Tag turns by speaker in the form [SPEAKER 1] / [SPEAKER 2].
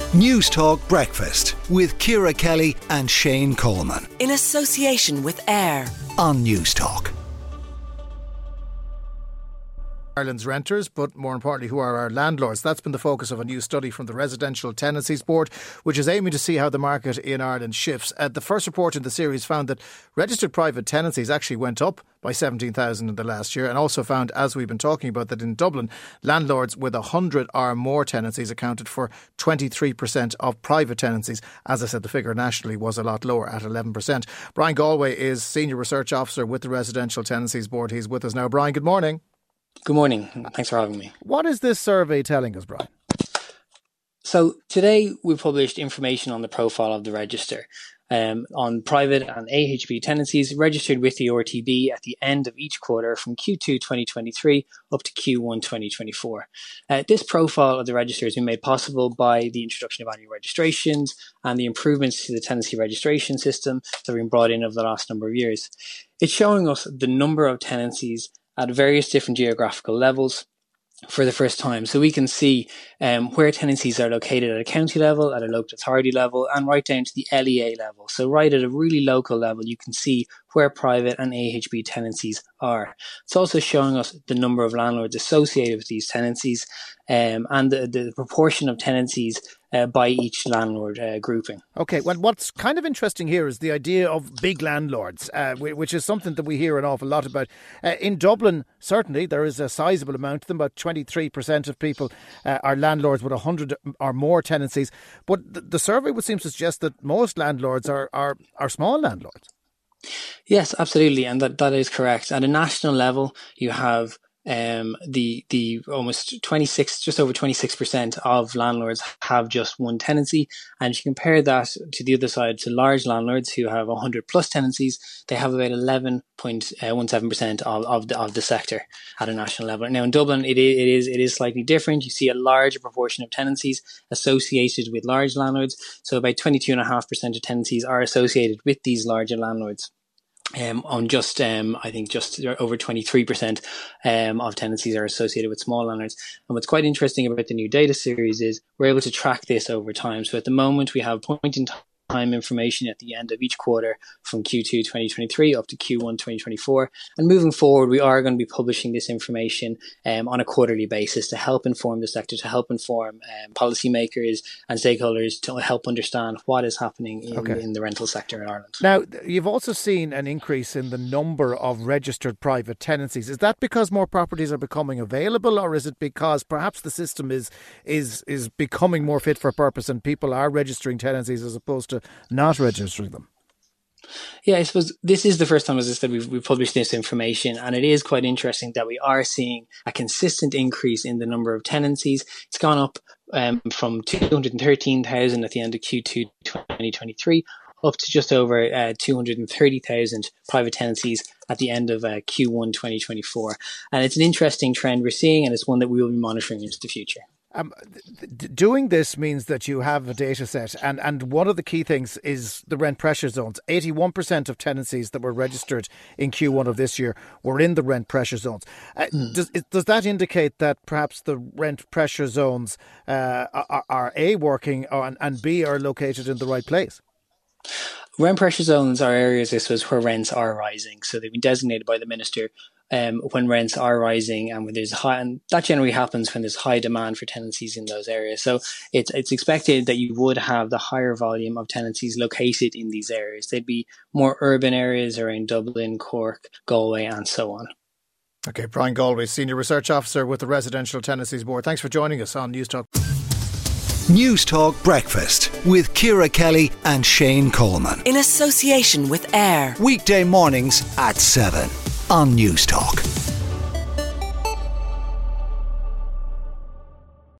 [SPEAKER 1] News Talk Breakfast with Ciara Kelly and Shane Coleman.
[SPEAKER 2] In association with AIR
[SPEAKER 1] on News Talk.
[SPEAKER 3] Ireland's renters, but more importantly, who are our landlords? That's been the focus of a new study from the Residential Tenancies Board, which is aiming to see how the market in Ireland shifts. The first report in the series found that registered private tenancies actually went up by 17,000 in the last year, and also found, as we've been talking about, that in Dublin, landlords with 100 or more tenancies accounted for 23% of private tenancies. As I said, the figure nationally was a lot lower at 11%. Brian Galway is Senior Research Officer with the Residential Tenancies Board. He's with us now. Brian, good morning.
[SPEAKER 4] Good morning. Thanks for having me.
[SPEAKER 3] What is this survey telling us, Brian?
[SPEAKER 4] So today we published information on the profile of the register on private and AHB tenancies registered with the RTB at the end of each quarter from Q2 2023 up to Q1 2024. This profile of the register has been made possible by the introduction of annual registrations and the improvements to the tenancy registration system that have been brought in over the last number of years. It's showing us the number of tenancies at various different geographical levels for the first time. So we can see where tenancies are located at a county level, at a local authority level, and right down to the LEA level. So right at a really local level, you can see where private and AHB tenancies are. It's also showing us the number of landlords associated with these tenancies and the proportion of tenancies by each landlord grouping.
[SPEAKER 3] OK, well, what's kind of interesting here is the idea of big landlords, which is something that we hear an awful lot about. In Dublin, certainly, there is a sizable amount of them. About 23% of people are landlords with 100 or more tenancies. But the survey would seem to suggest that most landlords are small landlords.
[SPEAKER 4] Yes, absolutely. And that is correct. At a national level, you have the almost 26, just over 26% of landlords have just one tenancy. And if you compare that to the other side, to large landlords who have 100 plus tenancies, they have about 11.17% of the sector at a national level. Now in Dublin, it is slightly different. You see a larger proportion of tenancies associated with large landlords. So about 22.5% of tenancies are associated with these larger landlords. On just, I think just over 23% of tenancies are associated with small landlords. And what's quite interesting about the new data series is we're able to track this over time. So at the moment, we have point in time information at the end of each quarter from Q2 2023 up to Q1 2024. And moving forward, we are going to be publishing this information on a quarterly basis to help inform the sector, to help inform policymakers and stakeholders, to help understand what is happening in the rental sector in Ireland. Now,
[SPEAKER 3] you've also seen an increase in the number of registered private tenancies. Is that because more properties are becoming available, or is it because perhaps the system is becoming more fit for purpose and people are registering tenancies as opposed to not registering them?
[SPEAKER 4] Yeah, I suppose this is the first time, as I said, we've published this information, and it is quite interesting that we are seeing a consistent increase in the number of tenancies. It's gone up from 213,000 at the end of Q2 2023 up to just over 230,000 private tenancies at the end of Q1 2024. And it's an interesting trend we're seeing, and it's one that we will be monitoring into the future.
[SPEAKER 3] Doing this means that you have a data set, and one of the key things is the rent pressure zones. 81% of tenancies that were registered in Q1 of this year were in the rent pressure zones. Does that indicate that perhaps the rent pressure zones are A, working, and B, are located in the right place?
[SPEAKER 4] Rent pressure zones are areas, I suppose, where rents are rising. So they've been designated by the Minister when rents are rising, and when there's high, and that generally happens when there's high demand for tenancies in those areas. So it's expected that you would have the higher volume of tenancies located in these areas. They'd be more urban areas around Dublin, Cork, Galway, and so on.
[SPEAKER 3] Okay, Brian Galway, Senior Research Officer with the Residential Tenancies Board. Thanks for joining us on News Talk.
[SPEAKER 1] News Talk Breakfast with Ciara Kelly and Shane Coleman.
[SPEAKER 2] In association with AIR.
[SPEAKER 1] Weekday mornings at 7 on News Talk.